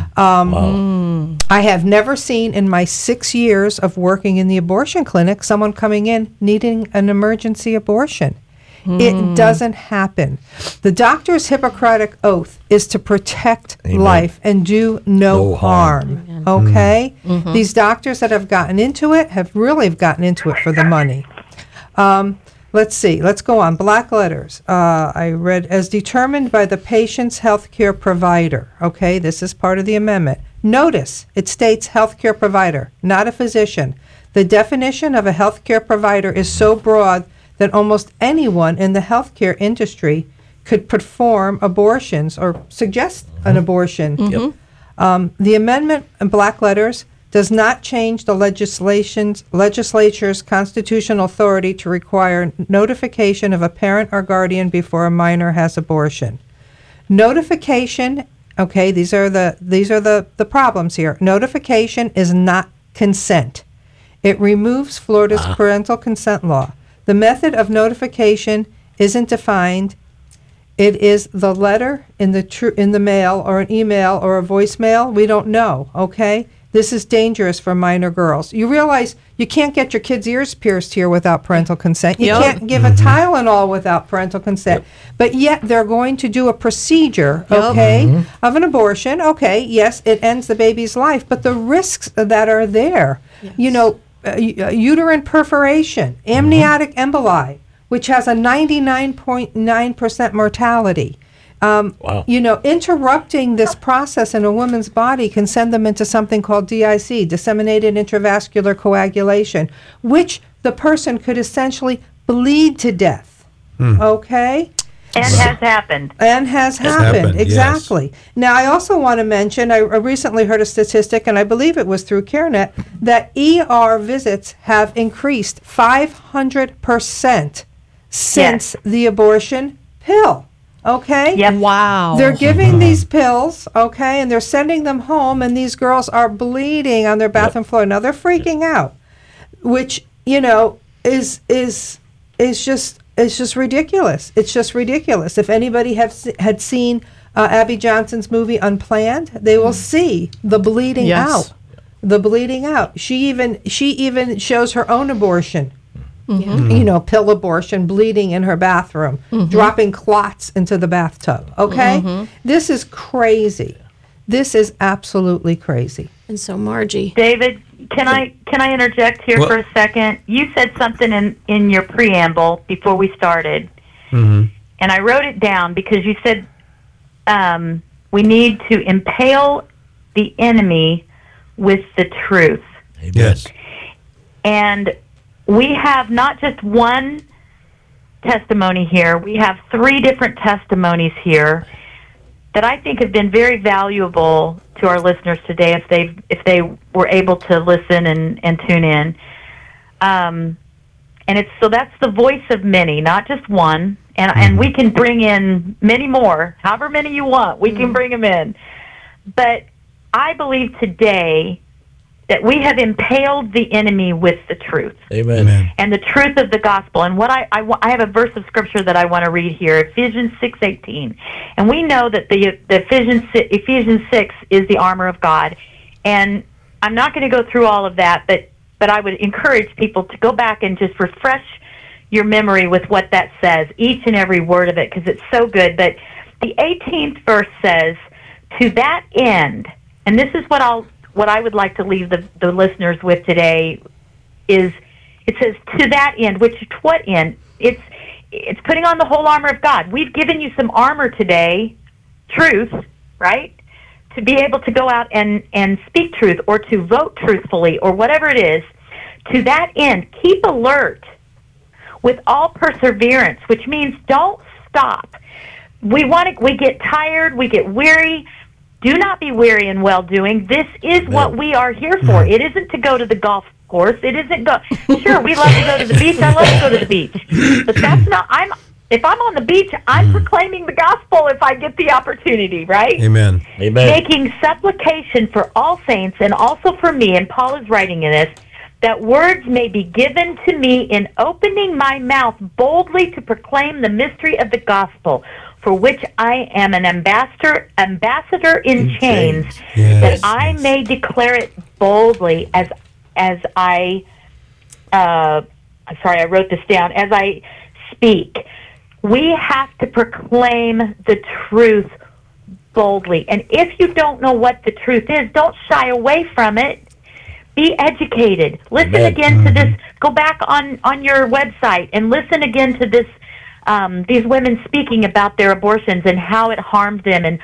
um, I have never seen in my six years of working in the abortion clinic someone coming in needing an emergency abortion. It doesn't happen. The doctor's Hippocratic oath is to protect Amen. life and do no, No harm. harm. Okay? These doctors that have gotten into it have really gotten into it for the money. Um, let's see. Let's go on. Black letters. Uh, I read, as determined by the patient's healthcare provider. Okay? This is part of the amendment. Notice, it states healthcare provider, not a physician. The definition of a healthcare provider is so broad that almost anyone in the healthcare industry could perform abortions or suggest an abortion. Yep. Um, the amendment in black letters does not change the legislation's legislature's constitutional authority to require notification of a parent or guardian before a minor has abortion. Notification, okay, these are the these are the, the problems here. Notification is not consent. It removes Florida's Ah. parental consent law. The method of notification isn't defined. It is the letter in the tr- in the mail or an email or a voicemail. We don't know, okay? This is dangerous for minor girls. You realize you can't get your kids' ears pierced here without parental consent. You Yep. can't give a Tylenol without parental consent. But yet they're going to do a procedure, Yep. okay, of an abortion. Okay, yes, it ends the baby's life, but the risks that are there, you know, uh, u- uh, uterine perforation, amniotic emboli, which has a ninety-nine point nine percent mortality. Um, Wow. You know, interrupting this process in a woman's body can send them into something called D I C, disseminated intravascular coagulation, which the person could essentially bleed to death. Okay? And has happened. And has Has happened, happened, yes. exactly. Now, I also want to mention, I, I recently heard a statistic, and I believe it was through CareNet, that E R visits have increased five hundred percent since the abortion pill. Okay? Yep. Wow. They're giving these pills, okay, and they're sending them home, and these girls are bleeding on their bathroom floor. Now they're freaking out, which you know is is is just is just ridiculous. It's just ridiculous. If anybody have se- had seen uh, Abby Johnson's movie Unplanned, they will see the bleeding Yes. out, the bleeding out. She even she even shows her own abortion. You know, pill abortion, bleeding in her bathroom, dropping clots into the bathtub. Okay? This is crazy. This is absolutely crazy. And so, Margie, David, can I can I interject here Well- for a second? You said something in, in your preamble before we started, Mhm. and I wrote it down because you said um, we need to impale the enemy with the truth. Yes. And we have not just one testimony here, we have three different testimonies here that I think have been very valuable to our listeners today if they if they were able to listen and, and tune in. Um, and it's so that's the voice of many, not just one. And and we can bring in many more, however many you want, we can bring them in. But I believe today that we have impaled the enemy with the truth. Amen. Amen. And the truth of the gospel. And what I, I, wa- I have a verse of scripture that I want to read here, Ephesians six eighteen. And we know that the, the Ephesians, si- Ephesians six is the armor of God. And I'm not going to go through all of that, but, but I would encourage people to go back and just refresh your memory with what that says, each and every word of it, because it's so good. But the eighteenth verse says, to that end, and this is what I'll what I would like to leave the, the listeners with today is, it says, to that end, which to what end? It's it's putting on the whole armor of God. We've given you some armor today, truth, right? To be able to go out and, and speak truth or to vote truthfully or whatever it is. To that end, keep alert with all perseverance, which means don't stop. We want to, we get tired, we get weary. Do not be weary in well-doing. This is what we are here for. It isn't to go to the golf course. It isn't go. Sure, we love to go to the beach. I love to go to the beach, but that's not. I'm. If I'm on the beach, I'm proclaiming the gospel if I get the opportunity. Right? Amen. Amen. Making supplication for all saints and also for me. And Paul is writing in this, that words may be given to me in opening my mouth boldly to proclaim the mystery of the gospel, for which I am an ambassador, ambassador in, in chains, chains. Yes, that I yes. may declare it boldly as as I. Uh, sorry, I wrote this down. As I speak, we have to proclaim the truth boldly. And if you don't know what the truth is, don't shy away from it. Be educated. Listen Amen. again to this. Go back on, on your website and listen again to this. Um, these women speaking about their abortions and how it harmed them, and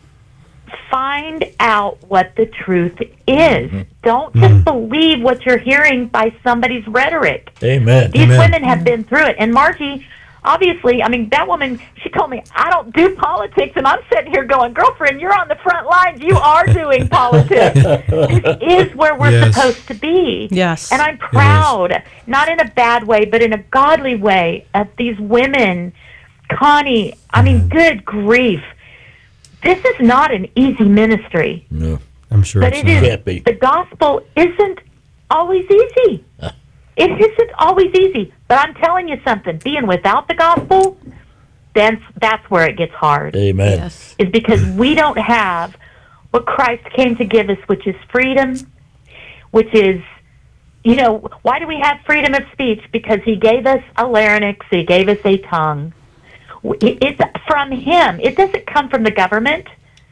find out what the truth is. Mm-hmm. Don't just mm-hmm. believe what you're hearing by somebody's rhetoric. Amen. These Amen. women have been through it. And Margie, obviously, I mean, that woman, she told me, I don't do politics, and I'm sitting here going, girlfriend, you're on the front lines. You are doing politics. This is where we're Yes. supposed to be. Yes. And I'm proud, not in a bad way, but in a godly way, of these women. Connie, I mean, good grief. This is not an easy ministry. No. I'm sure But it's it not. is. Can't be. The gospel isn't always easy. It isn't always easy. But I'm telling you something. Being without the gospel, then that's where it gets hard. Amen. Yes. Is because we don't have what Christ came to give us, which is freedom, which is, you know, why do we have freedom of speech? Because he gave us a larynx, he gave us a tongue. It's from him. It doesn't come from the government.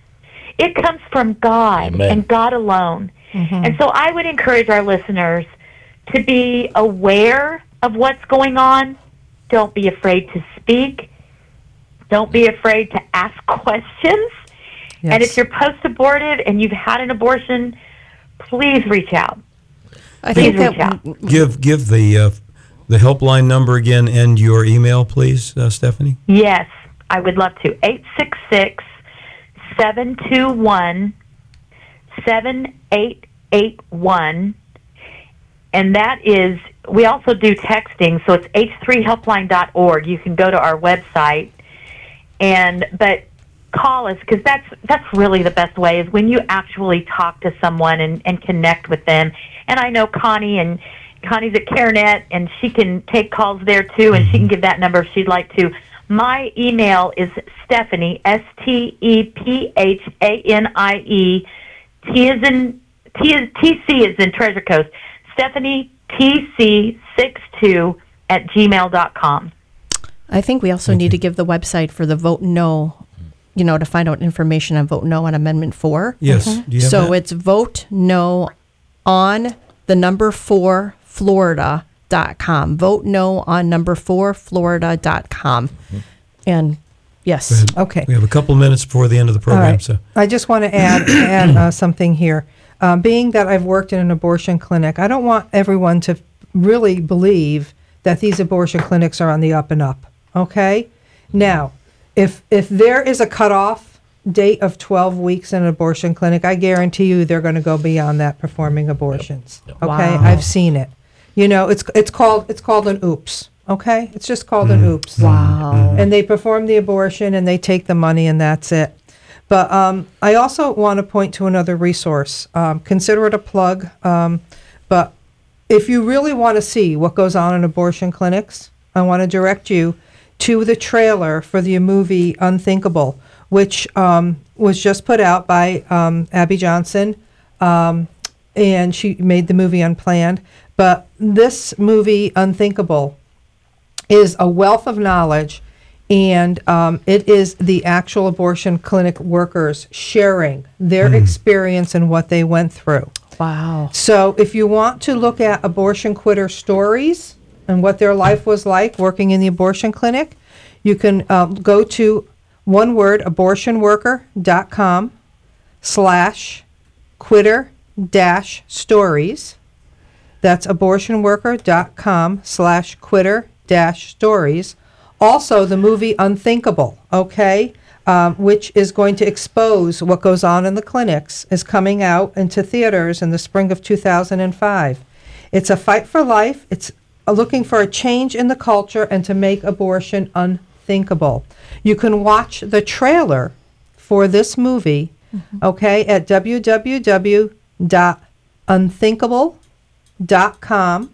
It comes from God. Amen. And God alone. Mm-hmm. And so I would encourage our listeners to be aware of what's going on. Don't be afraid to speak. Don't be afraid to ask questions. Yes. And if you're post-abortive and you've had an abortion, please reach out. I Please think reach that out. Give give the uh, the helpline number again and your email, please, uh, Stephanie. Yes, I would love to. eight six six, seven two one, seven eight eight one. And that is, we also do texting, so it's h three helpline dot org. You can go to our website, and but call us, because that's that's really the best way, is when you actually talk to someone and, and connect with them. And I know Connie, and Connie's at CareNet, and she can take calls there too, and she can give that number if she'd like to. My email is Stephanie, S T E P H A N I E, T is in, T is, T C is in Treasure Coast, Stephanie T C sixty-two at gmail dot com. I think we also need to give the website for the Vote No, you know, to find out information on Vote No on Amendment four. Yes. Do you have So that? it's Vote No on the number four Florida dot com. Vote No on number four Florida dot com. And yes. Okay. We have a couple minutes before the end of the All program, right. so I just want to add add uh, something here. Um, being that I've worked in an abortion clinic, I don't want everyone to really believe that these abortion clinics are on the up and up. Okay? Now, if if there is a cutoff date of twelve weeks in an abortion clinic, I guarantee you they're going to go beyond that performing abortions. Yep. Yep. Okay? Wow. I've seen it. You know, it's it's called it's called an oops. Okay? It's just called an oops. Wow. And they perform the abortion and they take the money and that's it. But um, I also want to point to another resource. Um, consider it a plug. Um, but if you really want to see what goes on in abortion clinics, I want to direct you to the trailer for the movie Unthinkable, which um, was just put out by um, Abby Johnson, um, and she made the movie Unplanned. But this movie, Unthinkable, is a wealth of knowledge, and um, it is the actual abortion clinic workers sharing their Hmm. experience and what they went through. Wow. So if you want to look at abortion quitter stories and what their life was like working in the abortion clinic, you can um, go to one word, abortionworker.com slash quitter dash stories. That's abortionworker.com slash quitter dash stories. Also, the movie Unthinkable, okay, um, which is going to expose what goes on in the clinics, is coming out into theaters in the spring of two thousand five. It's a fight for life. It's uh, looking for a change in the culture and to make abortion unthinkable. You can watch the trailer for this movie, okay, at w w w dot unthinkable.com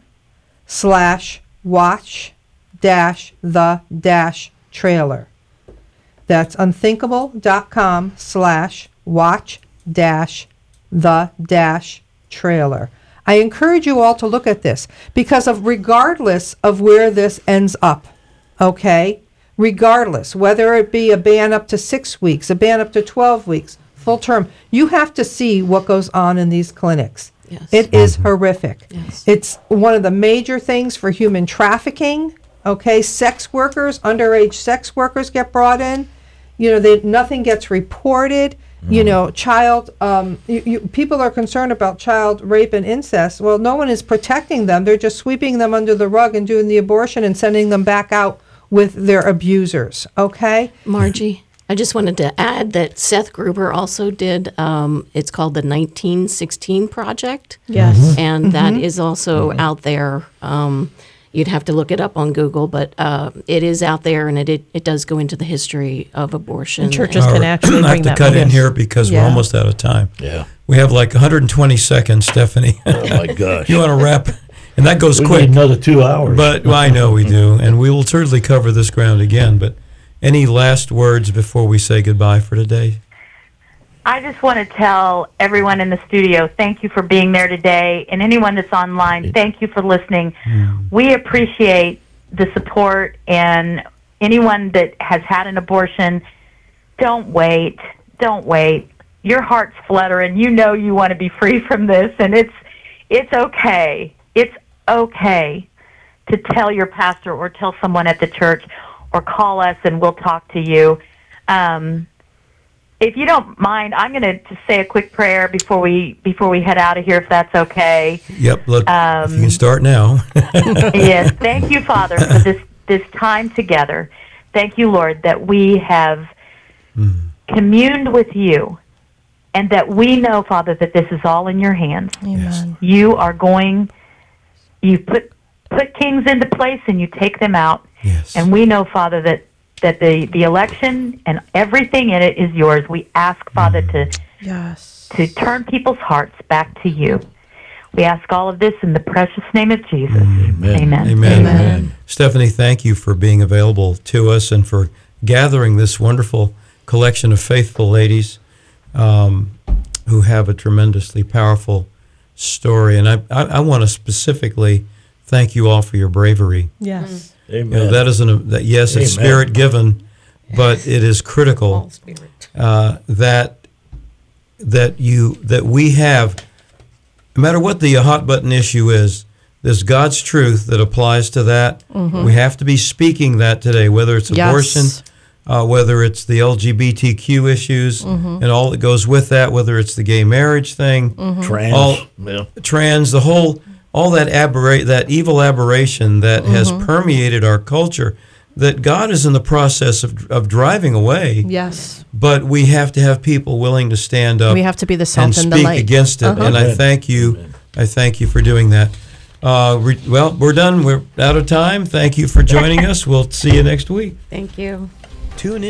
slash watch dash the dash trailer. That's unthinkable.com slash watch dash the dash trailer. I encourage you all to look at this because of regardless of where this ends up, okay? Regardless, whether it be a ban up to six weeks, a ban up to twelve weeks, full term, you have to see what goes on in these clinics. Yes. It is horrific. Yes. It's one of the major things for human trafficking. Okay, sex workers, underage sex workers get brought in. You know, they, nothing gets reported. You know, child, um, you, you, people are concerned about child rape and incest. Well, no one is protecting them. They're just sweeping them under the rug and doing the abortion and sending them back out with their abusers. Okay? Margie, I just wanted to add that Seth Gruber also did, um, it's called the nineteen sixteen Project. Yes. Mhm. And that Mhm. is also out there. Um, you'd have to look it up on Google, but uh, it is out there, and it, it it does go into the history of abortion. And churches and- can actually I have bring to that cut movie. in here because Yeah. we're almost out of time. Yeah. We have like one hundred twenty seconds, Stephanie. Oh, my gosh. You want to wrap? And that goes We quick. need another two hours. But well, I know we do, and we will certainly cover this ground again. But any last words before we say goodbye for today? I just want to tell everyone in the studio, thank you for being there today, and anyone that's online, thank you for listening. We appreciate the support, and anyone that has had an abortion, don't wait, don't wait. Your heart's fluttering. You know you want to be free from this, and it's it's okay. It's okay to tell your pastor or tell someone at the church or call us, and we'll talk to you. Um, If you don't mind, I'm going to just say a quick prayer before we before we head out of here, if that's okay. Yep. Look, Um, if you can start now. Yes, thank you, Father, for this this time together. Thank you, Lord, that we have communed with you, and that we know, Father, that this is all in your hands. Amen. You are going. You put put kings into place, and you take them out. Yes. And we know, Father, that. that the, the election and everything in it is yours. We ask, Father, to Yes. to turn people's hearts back to you. We ask all of this in the precious name of Jesus. Amen. Amen. Amen. Stephanie, thank you for being available to us and for gathering this wonderful collection of faithful ladies um, who have a tremendously powerful story. And I, I, I want to specifically thank you all for your bravery. Yes. You know, that isn't a, that yes, it's Amen. spirit given, but it is critical uh, that that you that we have, no matter what the hot button issue is, there's God's truth that applies to that. Mhm. We have to be speaking that today, whether it's Yes. abortion, uh, whether it's the L G B T Q issues Mhm. and all that goes with that, whether it's the gay marriage thing, Mhm. Trans. all yeah. trans, the whole, all that aberra- that evil aberration that has Mhm. permeated our culture, that God is in the process of, of driving away. Yes. But we have to have people willing to stand up. We have to be the salt and and the speak light. against it. Uh-huh. And I Amen. thank you. I thank you for doing that. Uh, re- well, we're done. We're out of time. Thank you for joining us. We'll see you next week. Thank you. Tune in.